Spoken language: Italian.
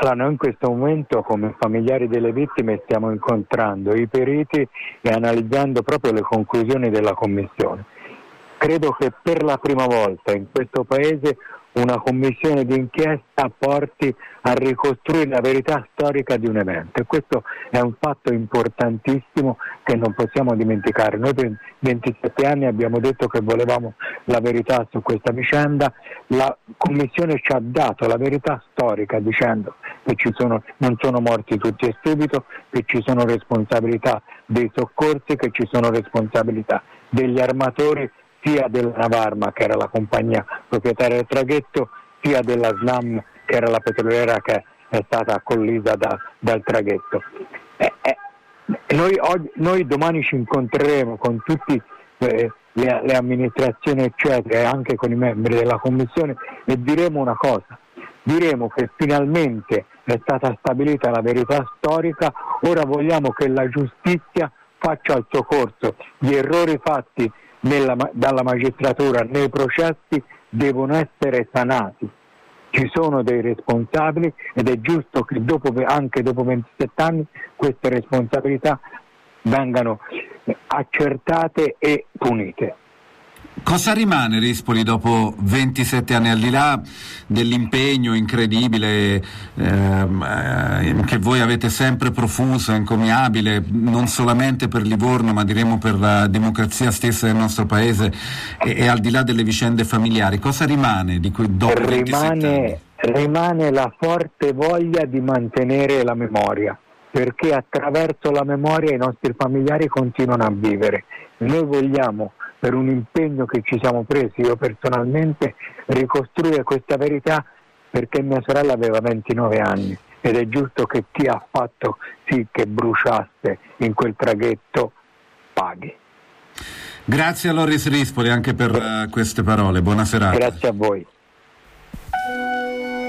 Allora, noi in questo momento come familiari delle vittime stiamo incontrando i periti e analizzando proprio le conclusioni della commissione. Credo che per la prima volta in questo Paese una commissione d'inchiesta porti a ricostruire la verità storica di un evento, e questo è un fatto importantissimo che non possiamo dimenticare. Noi per 27 anni abbiamo detto che volevamo la verità su questa vicenda, la commissione ci ha dato la verità storica dicendo che non sono morti tutti e subito, che ci sono responsabilità dei soccorsi, che ci sono responsabilità degli armatori, sia della Navarma, che era la compagnia proprietaria del traghetto, sia della SNAM, che era la petroliera che è stata collisa dal traghetto. Noi domani ci incontreremo con tutte le amministrazioni eccetera, e anche con i membri della commissione, e diremo una cosa: diremo che finalmente è stata stabilita la verità storica. Ora vogliamo che la giustizia faccia il suo corso. Gli errori fatti dalla magistratura nei processi devono essere sanati. Ci sono dei responsabili ed è giusto che anche dopo 27 anni queste responsabilità vengano accertate e punite. Cosa rimane Rispoli dopo 27 anni, al di là dell'impegno incredibile che voi avete sempre profuso, encomiabile, non solamente per Livorno ma diremo per la democrazia stessa del nostro paese, e al di là delle vicende familiari, cosa rimane di cui dopo 27 anni? Rimane la forte voglia di mantenere la memoria, perché attraverso la memoria i nostri familiari continuano a vivere. Noi vogliamo, per un impegno che ci siamo presi, io personalmente, ricostruire questa verità, perché mia sorella aveva 29 anni ed è giusto che chi ha fatto sì che bruciasse in quel traghetto paghi. Grazie a Loris Rispoli anche per queste parole, buona serata. Grazie a voi.